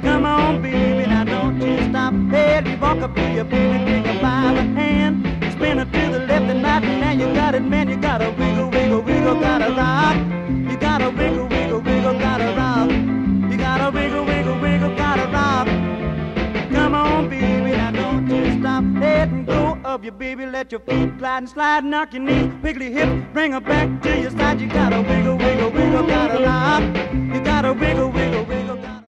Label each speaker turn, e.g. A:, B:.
A: Come on, baby, now don't you stop. Hey, you walk up to your baby, take her by the hand. Spin her to the left and right, and now you got it, man. You gotta wiggle, wiggle, wiggle, gotta rock. You gotta wiggle, wiggle, wiggle, gotta rock. You gotta wiggle, wiggle, wiggle, gotta rock. Come on, baby, now don't you stop. Let and go of your baby, let your feet glide and slide, knock your knees, wiggle your hips, bring her back to your side. You gotta wiggle, wiggle, wiggle, gotta rock. You gotta wiggle, wiggle, wiggle.